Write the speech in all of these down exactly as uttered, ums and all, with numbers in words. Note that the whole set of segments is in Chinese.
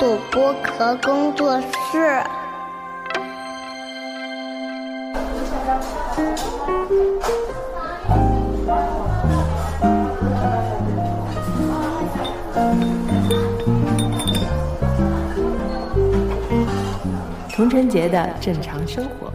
土播壳工作室。 童晨杰的正常生活。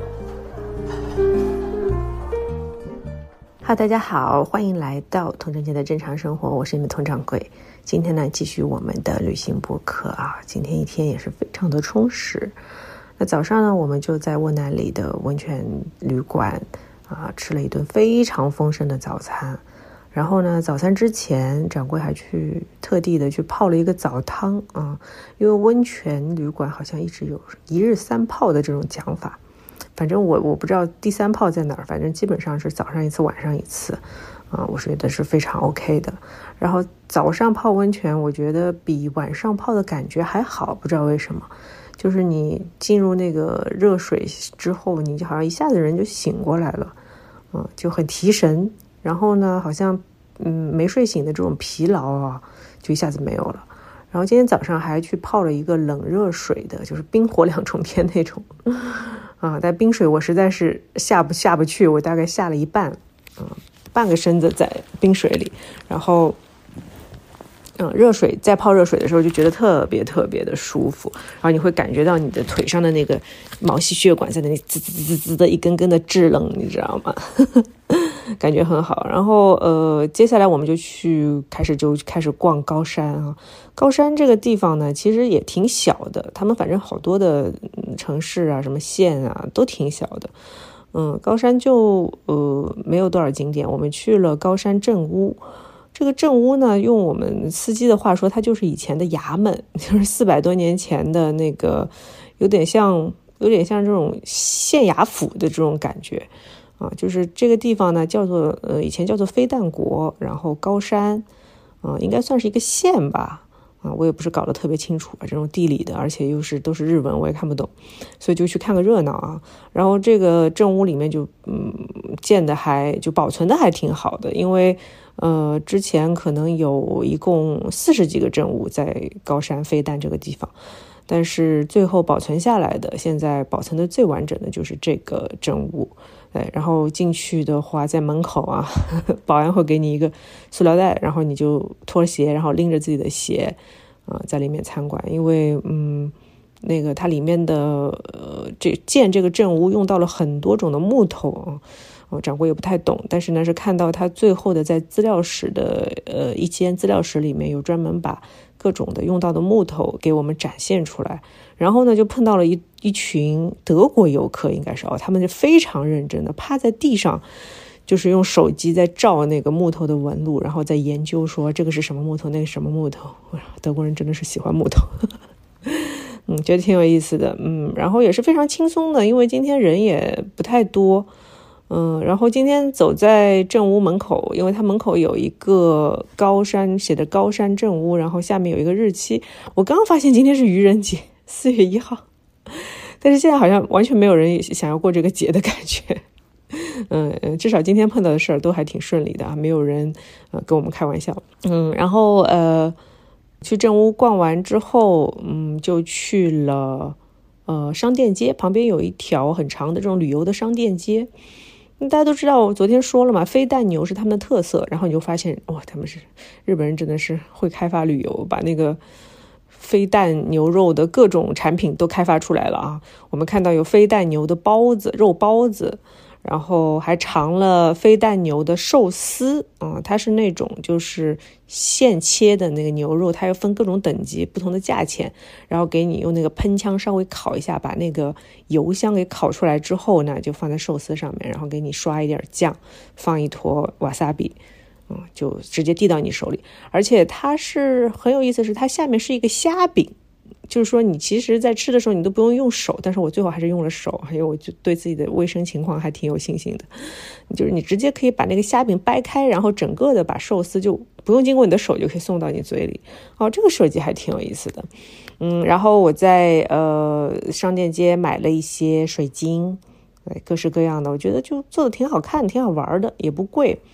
哈，大家好，欢迎来到童晨杰的正常生活，我是你们童掌柜。今天呢，继续我们的旅行播客啊，今天一天也是非常的充实。那早上呢，我们就在沃南里的温泉旅馆啊，吃了一顿非常丰盛的早餐。然后呢，早餐之前，掌柜还去特地的去泡了一个澡汤啊，因为温泉旅馆好像一直有一日三泡的这种讲法。反正我我不知道第三泡在哪儿，反正基本上是早上一次，晚上一次，啊、呃，我觉得是非常 OK 的。然后早上泡温泉，我觉得比晚上泡的感觉还好，不知道为什么，就是你进入那个热水之后，你就好像一下子人就醒过来了，嗯、呃，就很提神。然后呢，好像嗯没睡醒的这种疲劳啊，就一下子没有了。然后今天早上还去泡了一个冷热水的，就是冰火两重天那种。啊，但冰水我实在是下不下不去，我大概下了一半，嗯，半个身子在冰水里，然后，嗯，热水在泡热水的时候就觉得特别特别的舒服，然后你会感觉到你的腿上的那个毛细血管在那里滋滋滋滋的一根根的制冷，你知道吗？感觉很好。然后呃，接下来我们就去开始就开始逛高山啊。高山这个地方呢，其实也挺小的，他们反正好多的城市啊，什么县啊，都挺小的。嗯，高山就呃没有多少景点，我们去了高山镇屋。这个镇屋呢，用我们司机的话说，它就是以前的衙门，就是四百多年前的那个，有点像有点像这种县衙府的这种感觉。啊，就是这个地方呢，叫做呃，以前叫做飞弹国，然后高山，啊、呃，应该算是一个县吧，啊，我也不是搞得特别清楚啊，这种地理的，而且又是都是日文，我也看不懂，所以就去看个热闹啊。然后这个镇屋里面就嗯建的还就保存的还挺好的，因为呃之前可能有一共四十几个镇屋在高山飞弹这个地方。但是最后保存下来的，现在保存的最完整的就是这个镇屋。对，然后进去的话，在门口啊，呵呵保安会给你一个塑料袋，然后你就脱鞋，然后拎着自己的鞋，啊、呃，在里面参观。因为嗯，那个它里面的呃，这建这个镇屋用到了很多种的木头啊。哦，掌柜也不太懂，但是呢是看到他最后的在资料室的呃一间资料室里面有专门把各种的用到的木头给我们展现出来，然后呢就碰到了一一群德国游客，应该是哦，他们就非常认真的趴在地上，就是用手机在照那个木头的纹路，然后在研究说这个是什么木头，那个什么木头。德国人真的是喜欢木头。嗯，觉得挺有意思的，嗯，然后也是非常轻松的，因为今天人也不太多。嗯，然后今天走在镇屋门口，因为它门口有一个高山写的高山镇屋，然后下面有一个日期。我刚刚发现今天是愚人节，四月一号，但是现在好像完全没有人想要过这个节的感觉。嗯，至少今天碰到的事儿都还挺顺利的啊，没有人呃跟我们开玩笑。嗯，然后呃去镇屋逛完之后，嗯，就去了呃商店街，旁边有一条很长的这种旅游的商店街。大家都知道，我昨天说了嘛，飞弹牛是他们的特色，然后你就发现哇，他们是日本人，真的是会开发旅游，把那个飞弹牛肉的各种产品都开发出来了啊。我们看到有飞弹牛的包子，肉包子，然后还尝了飞弹牛的寿司啊，它是那种就是现切的那个牛肉，它要分各种等级，不同的价钱，然后给你用那个喷枪稍微烤一下，把那个油香给烤出来之后呢，就放在寿司上面，然后给你刷一点酱，放一坨瓦萨比，嗯，就直接递到你手里。而且它是很有意思，是它下面是一个虾饼。就是说你其实在吃的时候你都不用用手，但是我最后还是用了手，因为我就对自己的卫生情况还挺有信心的。就是你直接可以把那个虾饼掰开，然后整个的把寿司就不用经过你的手就可以送到你嘴里。哦，这个设计还挺有意思的。嗯，然后我在呃商店街买了一些水晶，各式各样的，我觉得就做的挺好看挺好玩的，也不贵。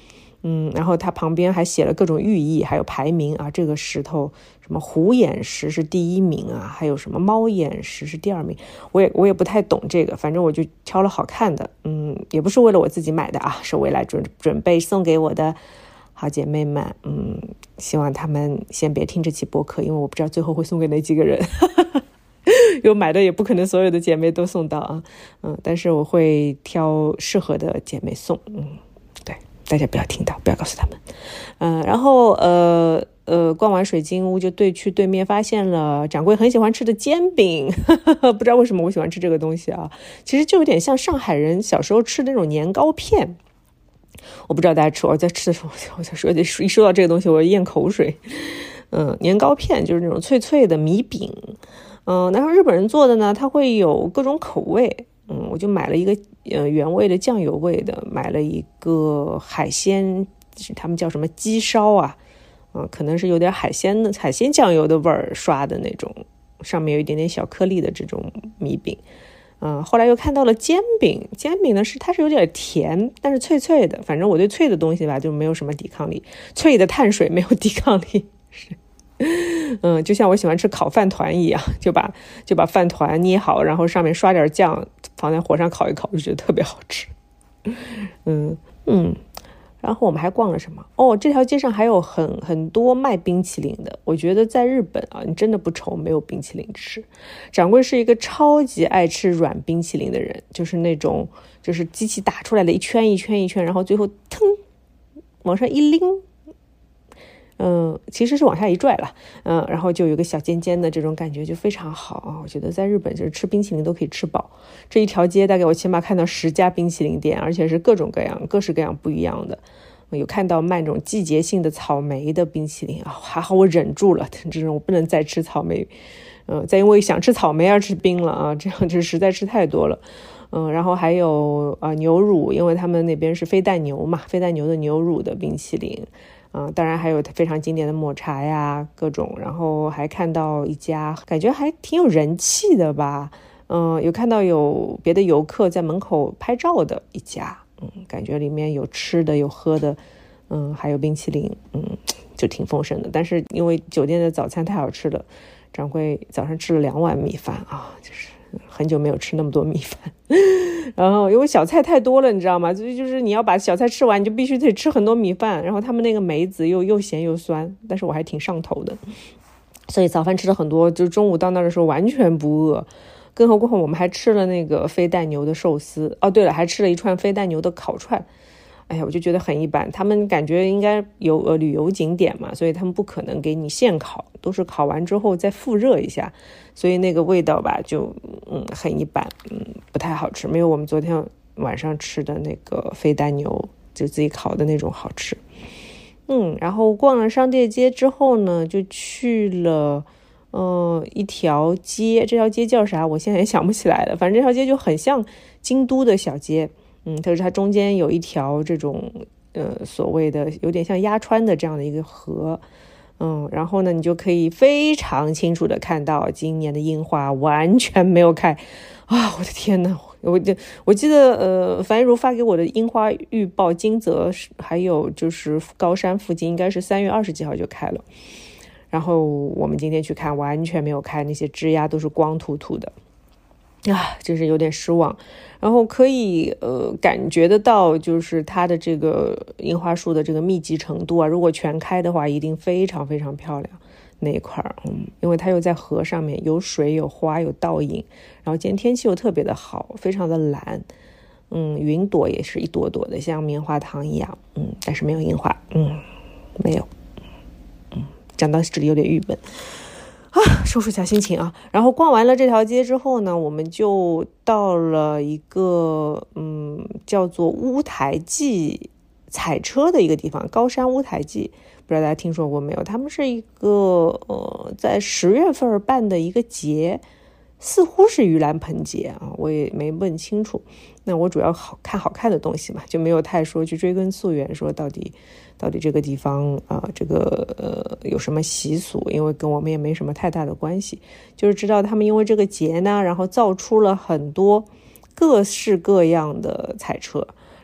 嗯，然后它旁边还写了各种寓意，还有排名啊，这个石头什么虎眼石是第一名啊，还有什么猫眼石是第二名，我也我也不太懂这个，反正我就挑了好看的，嗯，也不是为了我自己买的啊，是为了准准备送给我的好姐妹们，嗯，希望他们先别听这期播客，因为我不知道最后会送给哪几个人，有买的也不可能所有的姐妹都送到啊，嗯，但是我会挑适合的姐妹送，嗯。大家不要听到，不要告诉他们。嗯、呃，然后呃呃，逛完水晶屋就对去对面发现了掌柜很喜欢吃的煎饼，不知道为什么我喜欢吃这个东西啊。其实就有点像上海人小时候吃的那种年糕片。我不知道大家吃，我在吃的时候，我在说一说到这个东西，我咽口水。嗯，年糕片就是那种脆脆的米饼。嗯、呃，然后日本人做的呢，它会有各种口味。嗯，我就买了一个呃原味的酱油味的，买了一个海鲜，他们叫什么鸡烧啊，嗯、呃，可能是有点海鲜的海鲜酱油的味儿刷的那种，上面有一点点小颗粒的这种米饼。嗯、呃，后来又看到了煎饼，煎饼呢是它是有点甜，但是脆脆的，反正我对脆的东西吧就没有什么抵抗力，脆的碳水没有抵抗力，是。嗯，就像我喜欢吃烤饭团一样，就把就把饭团捏好，然后上面刷点酱，放在火上烤一烤，就觉得特别好吃。嗯嗯，然后我们还逛了什么？哦，这条街上还有很很多卖冰淇淋的。我觉得在日本啊，你真的不愁没有冰淇淋吃。掌柜是一个超级爱吃软冰淇淋的人，就是那种就是机器打出来的一圈一圈一圈，然后最后腾往上一拎。嗯，其实是往下一拽了，嗯，然后就有个小尖尖的这种感觉就非常好啊。我觉得在日本就是吃冰淇淋都可以吃饱，这一条街大概我起码看到十家冰淇淋店，而且是各种各样、各式各样不一样的。有看到卖那种季节性的草莓的冰淇淋啊，还好我忍住了，这种我不能再吃草莓，嗯，再因为想吃草莓而吃冰了啊，这样就实在吃太多了。嗯，然后还有啊、呃、牛乳，因为他们那边是飞蛋牛嘛，飞蛋牛的牛乳的冰淇淋。嗯，当然还有非常经典的抹茶呀，各种，然后还看到一家感觉还挺有人气的吧，嗯，有看到有别的游客在门口拍照的一家，嗯，感觉里面有吃的有喝的，嗯，还有冰淇淋，嗯，就挺丰盛的。但是因为酒店的早餐太好吃了，掌柜早上吃了两碗米饭啊，就是很久没有吃那么多米饭。然后因为小菜太多了，你知道吗？所以就是你要把小菜吃完，你就必须得吃很多米饭。然后他们那个梅子又又咸又酸，但是我还挺上头的，所以早饭吃了很多，就中午到那的时候完全不饿。更何况我们还吃了那个飞蛋牛的寿司，哦对了，还吃了一串飞蛋牛的烤串。哎呀，我就觉得很一般，他们感觉应该有呃旅游景点嘛，所以他们不可能给你现烤，都是烤完之后再复热一下，所以那个味道吧就嗯很一般，嗯不太好吃，没有我们昨天晚上吃的那个飞蛋牛就自己烤的那种好吃。嗯，然后逛了商店街之后呢，就去了呃一条街，这条街叫啥我现在也想不起来了，反正这条街就很像京都的小街。嗯，它是它中间有一条这种呃所谓的有点像鸭川的这样的一个河，嗯，然后呢你就可以非常清楚的看到今年的樱花完全没有开啊！我的天哪，我我记得呃樊一茹发给我的樱花预报，金泽还有就是高山附近应该是三月二十几号就开了，然后我们今天去看完全没有开，那些枝桠都是光秃秃的。啊，真是有点失望。然后可以呃感觉得到，就是它的这个樱花树的这个密集程度啊，如果全开的话，一定非常非常漂亮那一块儿。嗯，因为它又在河上面，有水有花有倒影，然后今天天气又特别的好，非常的蓝。嗯，云朵也是一朵朵的，像棉花糖一样。嗯，但是没有樱花。嗯，没有。嗯，讲到这里有点郁闷。啊，收拾一下心情啊。然后逛完了这条街之后呢，我们就到了一个嗯叫做乌台祭踩车的一个地方，高山乌台祭，不知道大家听说过没有？他们是一个呃在十月份办的一个节，似乎是盂兰盆节啊，我也没问清楚。那我主要好看好看的东西嘛，就没有太说去追根溯源，说到底到底这个地方啊、呃，这个呃有什么习俗，因为跟我们也没什么太大的关系，就是知道他们因为这个节呢，然后造出了很多各式各样的彩车，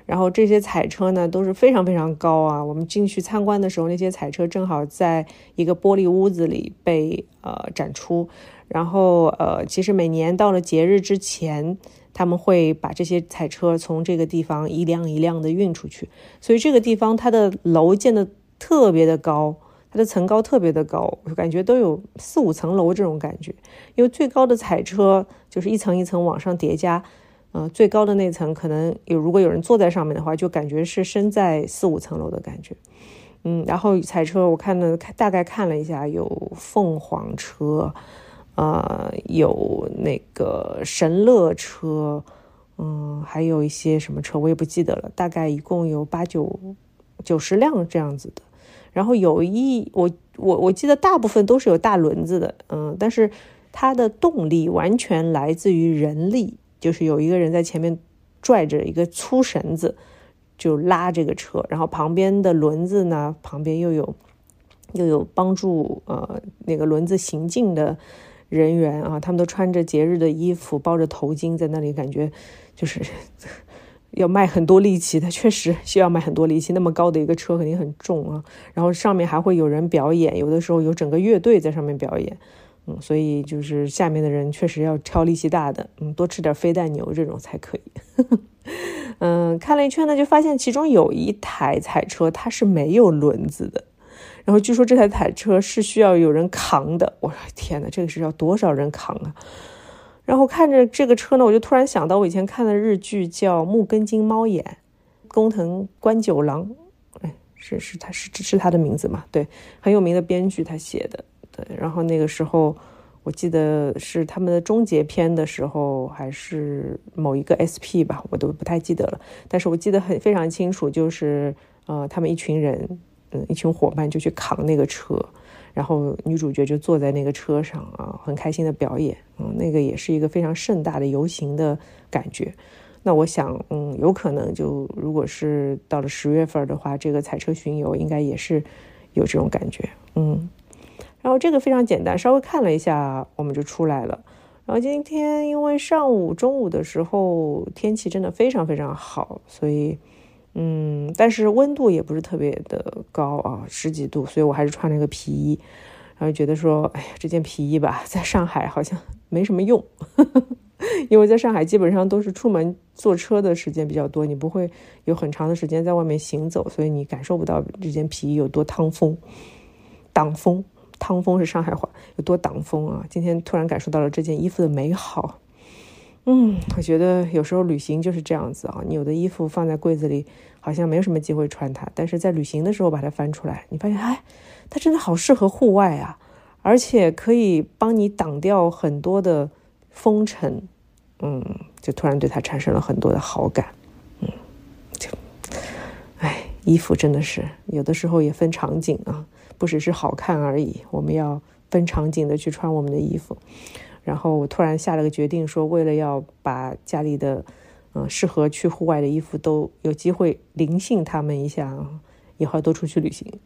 然后这些彩车呢都是非常非常高啊，我们进去参观的时候，那些彩车正好在一个玻璃屋子里被呃展出，然后呃其实每年到了节日之前，他们会把这些彩车从这个地方一辆一辆的运出去，所以这个地方它的楼建的特别的高，它的层高特别的高，我感觉都有四五层楼这种感觉，因为最高的彩车就是一层一层往上叠加，呃，最高的那层可能有，如果有人坐在上面的话，就感觉是身在四五层楼的感觉。嗯，然后彩车我看了大概看了一下，有凤凰车，呃，有那个神乐车，嗯，还有一些什么车我也不记得了，大概一共有八九九十辆这样子的。然后有一我我我记得大部分都是有大轮子的，嗯，但是它的动力完全来自于人力，就是有一个人在前面拽着一个粗绳子就拉这个车，然后旁边的轮子呢，旁边又有又有帮助呃那个轮子行进的人员啊，他们都穿着节日的衣服，包着头巾，在那里感觉就是要卖很多力气，它确实需要卖很多力气，那么高的一个车肯定很重啊，然后上面还会有人表演，有的时候有整个乐队在上面表演，嗯，所以就是下面的人确实要挑力气大的，嗯，多吃点飞弹牛这种才可以。嗯，看了一圈呢，就发现其中有一台彩车它是没有轮子的，然后据说这台彩车是需要有人扛的，我说天哪，这个是要多少人扛啊？然后看着这个车呢，我就突然想到我以前看的日剧叫《木根津猫眼》，工藤官九郎，哎，是是他是是他的名字嘛？对，很有名的编剧他写的。对，然后那个时候我记得是他们的终结篇的时候，还是某一个 S P 吧，我都不太记得了。但是我记得很非常清楚，就是呃，他们一群人，嗯，一群伙伴就去扛那个车。然后女主角就坐在那个车上啊，很开心的表演，嗯，那个也是一个非常盛大的游行的感觉。那我想，嗯，有可能就如果是到了十月份的话，这个彩车巡游应该也是有这种感觉，嗯。然后这个非常简单，稍微看了一下我们就出来了。然后今天因为上午中午的时候天气真的非常非常好，所以嗯，但是温度也不是特别的高啊，十几度，所以我还是穿了一个皮衣，然后觉得说，哎呀，这件皮衣吧，在上海好像没什么用，因为在上海基本上都是出门坐车的时间比较多，你不会有很长的时间在外面行走，所以你感受不到这件皮衣有多趟风，挡风，趟风是上海话，有多挡风啊！今天突然感受到了这件衣服的美好。嗯，我觉得有时候旅行就是这样子啊，你有的衣服放在柜子里，好像没有什么机会穿它，但是在旅行的时候把它翻出来，你发现，哎，它真的好适合户外啊，而且可以帮你挡掉很多的风尘，嗯，就突然对它产生了很多的好感，嗯，就，哎，衣服真的是有的时候也分场景啊，不只是好看而已，我们要分场景的去穿我们的衣服。然后我突然下了个决定，说为了要把家里的嗯、呃、适合去户外的衣服都有机会灵性他们一下，以后都出去旅行。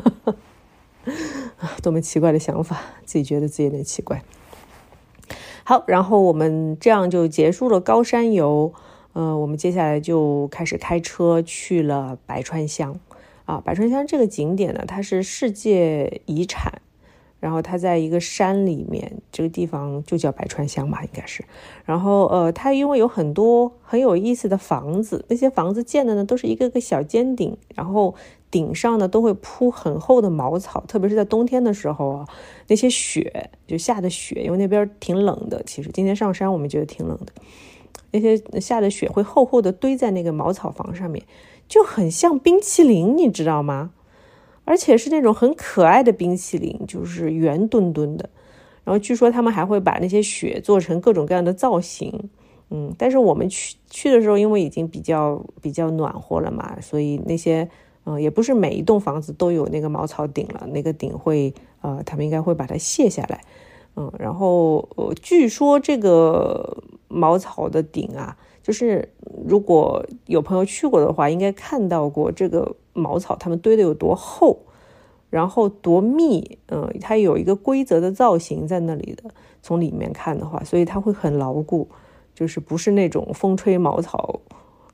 多么奇怪的想法，自己觉得自己有点奇怪。好，然后我们这样就结束了高山游，呃，我们接下来就开始开车去了白川乡啊。白川乡这个景点呢，它是世界遗产。然后它在一个山里面，这个地方就叫白川乡嘛，应该是。然后呃，它因为有很多很有意思的房子，那些房子建的呢都是一个个小尖顶，然后顶上呢都会铺很厚的茅草，特别是在冬天的时候啊，那些雪就下的雪，因为那边挺冷的，其实今天上山我们觉得挺冷的，那些下的雪会厚厚的堆在那个茅草房上面，就很像冰淇淋，你知道吗？而且是那种很可爱的冰淇淋，就是圆墩墩的。然后据说他们还会把那些雪做成各种各样的造型，嗯，但是我们去去的时候，因为已经比较比较暖和了嘛，所以那些嗯、呃，也不是每一栋房子都有那个茅草顶了，那个顶会呃，他们应该会把它卸下来，嗯，然后呃，据说这个茅草的顶啊，就是如果有朋友去过的话，应该看到过这个茅草他们堆的有多厚，然后多密，嗯，它有一个规则的造型在那里的，从里面看的话，所以它会很牢固，就是不是那种风吹茅草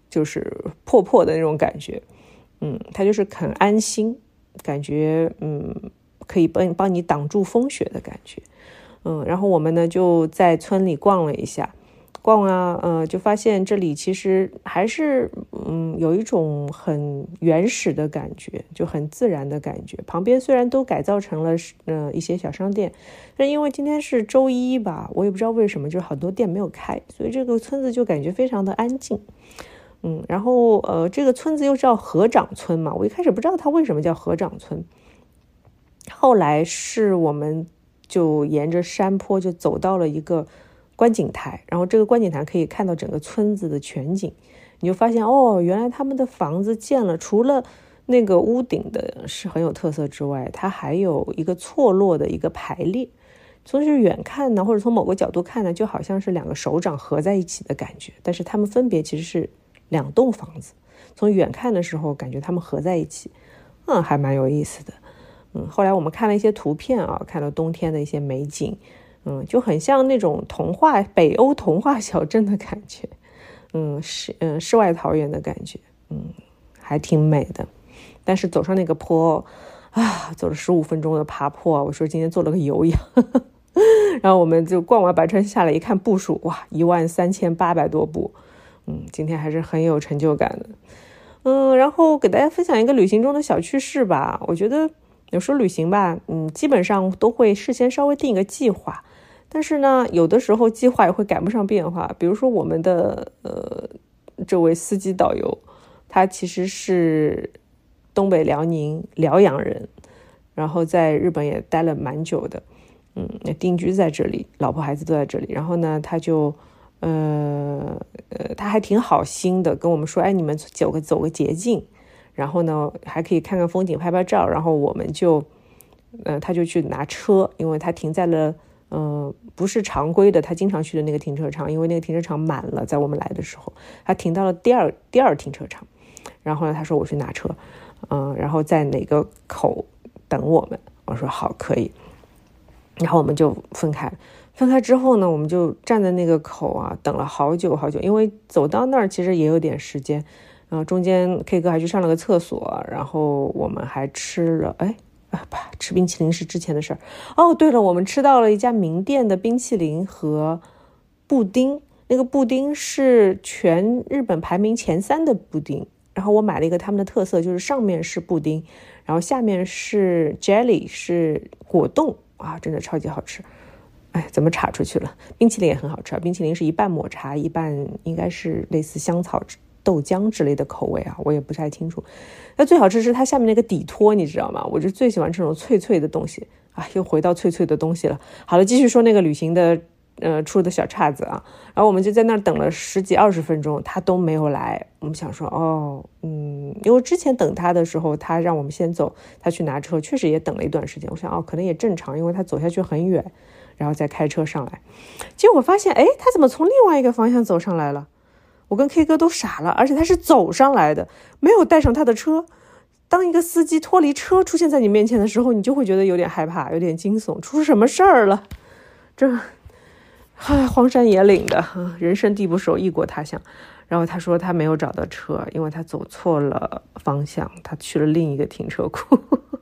就是破破的那种感觉，嗯，它就是很安心，感觉嗯可以帮帮你挡住风雪的感觉，嗯，然后我们呢就在村里逛了一下。逛啊，呃，就发现这里其实还是，嗯，有一种很原始的感觉，就很自然的感觉。旁边虽然都改造成了，呃，一些小商店，但因为今天是周一吧，我也不知道为什么，就很多店没有开，所以这个村子就感觉非常的安静。嗯，然后呃，这个村子又叫河长村嘛，我一开始不知道它为什么叫河长村，后来是我们就沿着山坡就走到了一个观景台，然后这个观景台可以看到整个村子的全景，你就发现哦，原来他们的房子建了，除了那个屋顶的是很有特色之外，它还有一个错落的一个排列，从是远看呢，或者从某个角度看呢，就好像是两个手掌合在一起的感觉，但是它们分别其实是两栋房子，从远看的时候感觉它们合在一起，嗯，还蛮有意思的。嗯，后来我们看了一些图片啊，看到冬天的一些美景，嗯，就很像那种童话北欧童话小镇的感觉，嗯，世嗯世外桃源的感觉，嗯，还挺美的。但是走上那个坡啊，走了十五分钟的爬坡，我说今天做了个有氧，然后我们就逛完白川下来一看步数，哇，一万三千八百多步，嗯，今天还是很有成就感的。嗯，然后给大家分享一个旅行中的小趣事吧。我觉得有时候旅行吧，嗯，基本上都会事先稍微定一个计划。但是呢，有的时候计划也会赶不上变化。比如说我们的呃这位司机导游，他其实是东北辽宁辽阳人，然后在日本也待了蛮久的，嗯，定居在这里，老婆孩子都在这里。然后呢，他就呃呃他还挺好心的，跟我们说，哎，你们走个走个捷径，然后呢还可以看看风景，拍拍照。然后我们就呃他就去拿车，因为他停在了。嗯，不是常规的他经常去的那个停车场，因为那个停车场满了，在我们来的时候他停到了第二第二停车场，然后呢他说我去拿车，嗯，然后在哪个口等我们，我说好，可以，然后我们就分开分开之后呢，我们就站在那个口啊等了好久好久，因为走到那儿其实也有点时间，然后中间 K 哥还去上了个厕所，然后我们还吃了哎啊吧，吃冰淇淋是之前的事儿。哦，对了，我们吃到了一家名店的冰淇淋和布丁，那个布丁是全日本排名前三的布丁。然后我买了一个他们的特色，就是上面是布丁，然后下面是 jelly， 是果冻啊，真的超级好吃。哎，怎么岔出去了？冰淇淋也很好吃啊，冰淇淋是一半抹茶，一半应该是类似香草豆浆之类的口味啊，我也不太清楚。那最好吃是它下面那个底托，你知道吗？我就最喜欢这种脆脆的东西啊，又回到脆脆的东西了。好了，继续说那个旅行的呃出的小岔子啊，然后我们就在那儿等了十几二十分钟，他都没有来。我们想说哦，嗯，因为之前等他的时候，他让我们先走，他去拿车，确实也等了一段时间。我想哦，可能也正常，因为他走下去很远，然后再开车上来。结果发现，哎，他怎么从另外一个方向走上来了？我跟 K 哥都傻了，而且他是走上来的，没有带上他的车。当一个司机脱离车出现在你面前的时候，你就会觉得有点害怕，有点惊悚，出什么事儿了？这，唉，荒山野岭的，人生地不熟，异国他乡。然后他说他没有找到车，因为他走错了方向，他去了另一个停车库。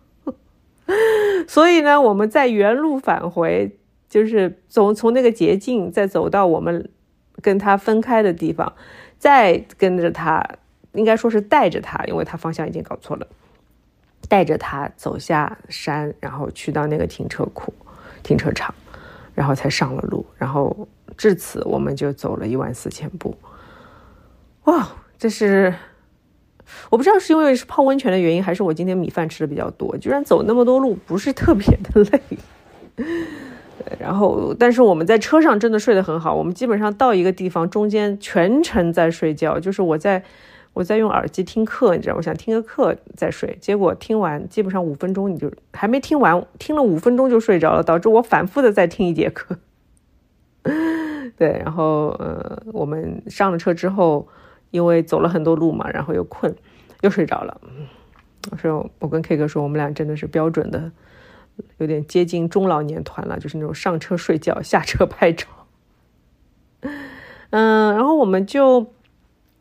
所以呢，我们在原路返回，就是从从那个捷径再走到我们跟他分开的地方，再跟着他，应该说是带着他，因为他方向已经搞错了，带着他走下山，然后去到那个停车库停车场，然后才上了路。然后至此我们就走了一万四千步。哇，这是我不知道是因为是泡温泉的原因，还是我今天米饭吃的比较多，居然走那么多路不是特别的累。然后但是我们在车上真的睡得很好，我们基本上到一个地方中间全程在睡觉，就是我在我在用耳机听课，你知道，我想听个课再睡，结果听完基本上五分钟你就还没听完，听了五分钟就睡着了，导致我反复的再听一节课。对，然后呃我们上了车之后，因为走了很多路嘛，然后又困又睡着了。所以我跟 K 哥说，我们俩真的是标准的有点接近中老年团了，就是那种上车睡觉下车拍照。嗯，然后我们就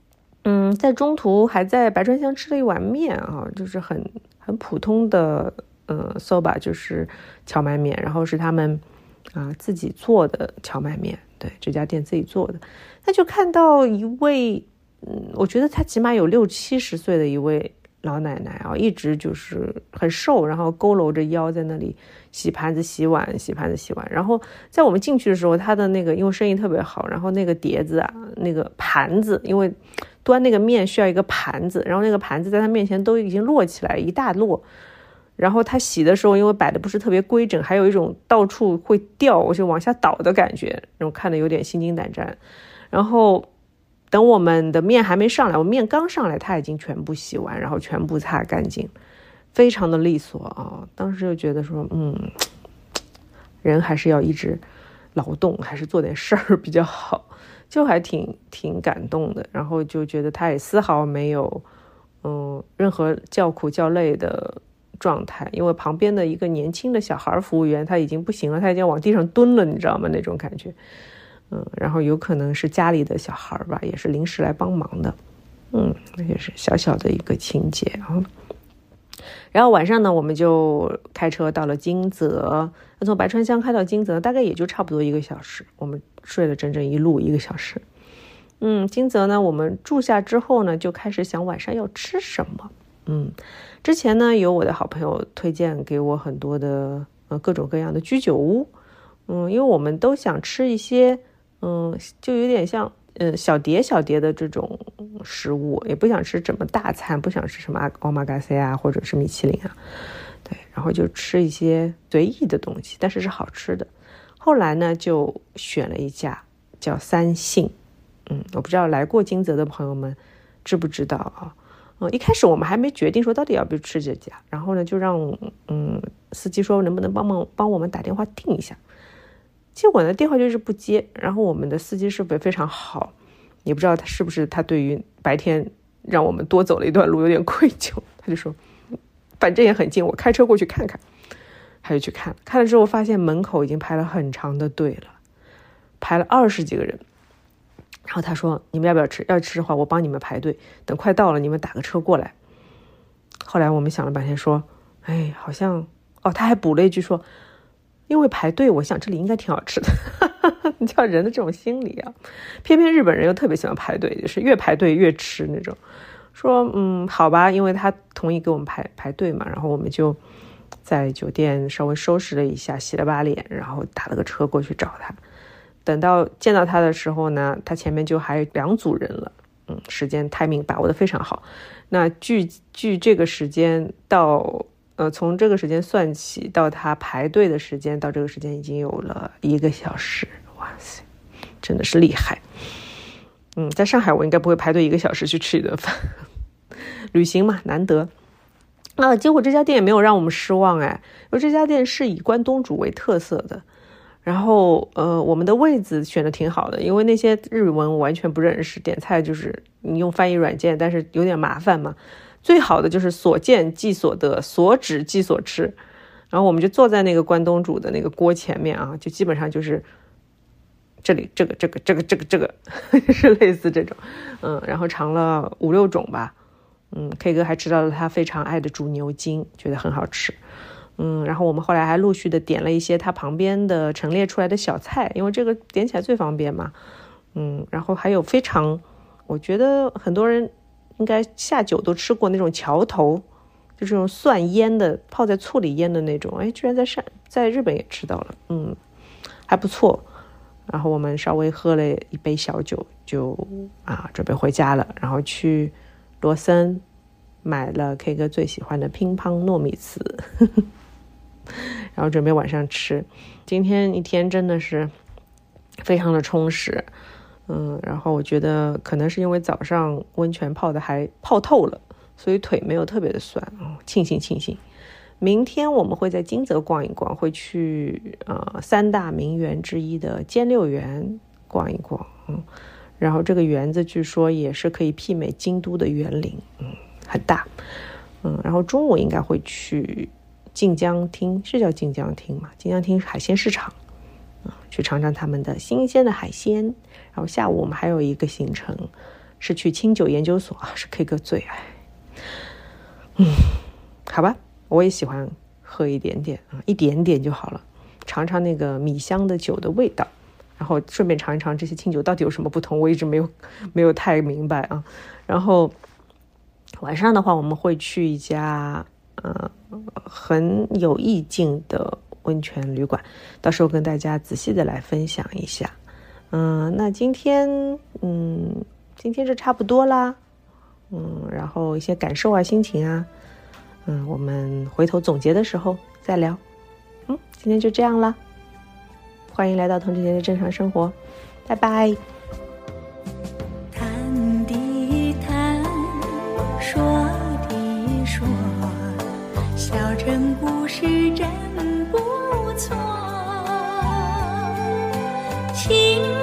嗯，在中途还在白川乡吃了一碗面啊，就是很很普通的呃 soba， 就是荞麦面，然后是他们啊、呃、自己做的荞麦面，对，这家店自己做的。那就看到一位，嗯，我觉得他起码有六七十岁的一位老奶奶啊，一直就是很瘦，然后佝偻着腰在那里洗盘子洗碗洗盘子洗碗。然后在我们进去的时候，他的那个因为生意特别好，然后那个碟子啊，那个盘子，因为端那个面需要一个盘子，然后那个盘子在他面前都已经摞起来一大摞，然后他洗的时候因为摆的不是特别规整，还有一种到处会掉我就往下倒的感觉，然后看得有点心惊胆战。然后等我们的面还没上来，我面刚上来他已经全部洗完，然后全部擦干净，非常的利索啊。当时就觉得说嗯，人还是要一直劳动，还是做点事儿比较好，就还挺挺感动的。然后就觉得他也丝毫没有嗯任何叫苦叫累的状态，因为旁边的一个年轻的小孩服务员他已经不行了，他已经往地上蹲了，你知道吗？那种感觉。嗯，然后有可能是家里的小孩吧，也是临时来帮忙的。嗯，那也是小小的一个情节啊。然后晚上呢，我们就开车到了金泽，从白川乡开到金泽大概也就差不多一个小时，我们睡了整整一路一个小时。嗯，金泽呢，我们住下之后呢，就开始想晚上要吃什么。嗯，之前呢有我的好朋友推荐给我很多的呃各种各样的居酒屋。嗯，因为我们都想吃一些嗯，就有点像嗯小碟小碟的这种食物，也不想吃什么大餐，不想吃什么 omakase 啊或者是米其林啊，对，然后就吃一些随意的东西，但是是好吃的。后来呢就选了一家叫三幸。嗯，我不知道来过金泽的朋友们知不知道啊？嗯，一开始我们还没决定说到底要不要吃这家，然后呢就让嗯司机说能不能帮忙帮我们打电话订一下。结果呢电话就是不接，然后我们的司机师傅也非常好，也不知道他是不是他对于白天让我们多走了一段路有点愧疚，他就说反正也很近，我开车过去看看。他就去看看了之后发现门口已经排了很长的队了，排了二十几个人。然后他说你们要不要吃，要吃的话我帮你们排队，等快到了你们打个车过来。后来我们想了半天说哎好像哦，他还补了一句说因为排队我想这里应该挺好吃的。你知道人的这种心理啊，偏偏日本人又特别喜欢排队，就是越排队越吃那种。说嗯好吧，因为他同意给我们排排队嘛，然后我们就在酒店稍微收拾了一下，洗了把脸，然后打了个车过去找他。等到见到他的时候呢，他前面就还有两组人了。嗯，时间 timing 把握的非常好。那距距这个时间到呃，从这个时间算起到他排队的时间到这个时间已经有了一个小时。哇塞，真的是厉害。嗯，在上海我应该不会排队一个小时去吃一顿饭。旅行嘛，难得。啊，结果这家店也没有让我们失望哎，因为这家店是以关东煮为特色的。然后呃，我们的位子选的挺好的，因为那些日文我完全不认识，点菜就是你用翻译软件，但是有点麻烦嘛。最好的就是所见即所得，所指即所吃。然后我们就坐在那个关东煮的那个锅前面啊，就基本上就是这里这个这个这个这个这个是类似这种。嗯，然后尝了五六种吧。嗯 K 哥还吃到了他非常爱的煮牛筋，觉得很好吃。嗯，然后我们后来还陆续的点了一些他旁边的陈列出来的小菜，因为这个点起来最方便嘛。嗯，然后还有非常我觉得很多人应该下酒都吃过那种桥头，就这种蒜腌的，泡在醋里腌的那种，哎，居然在上在日本也吃到了。嗯，还不错。然后我们稍微喝了一杯小酒，就啊准备回家了，然后去罗森买了 K 哥最喜欢的乒乓糯米糍。然后准备晚上吃。今天一天真的是非常的充实。嗯，然后我觉得可能是因为早上温泉泡的还泡透了，所以腿没有特别的酸。哦，庆幸庆幸。明天我们会在金泽逛一逛，会去呃三大名园之一的兼六园逛一逛。嗯，然后这个园子据说也是可以媲美京都的园林，嗯，很大。嗯，然后中午应该会去晋江町，是叫晋江町吗？晋江町海鲜市场。去尝尝他们的新鲜的海鲜。然后下午我们还有一个行程是去清酒研究所啊，是 K 哥最爱。嗯，好吧，我也喜欢喝一点点啊，一点点就好了，尝尝那个米香的酒的味道，然后顺便尝一尝这些清酒到底有什么不同，我一直没有没有太明白啊。然后晚上的话，我们会去一家呃很有意境的温泉旅馆，到时候跟大家仔细的来分享一下。嗯、呃，那今天嗯今天就差不多啦，嗯，然后一些感受啊、心情啊，嗯，我们回头总结的时候再聊。嗯，今天就这样了，欢迎来到童贞杰的正常生活，拜拜。 谈的谈，说的说，小城故事真不错。情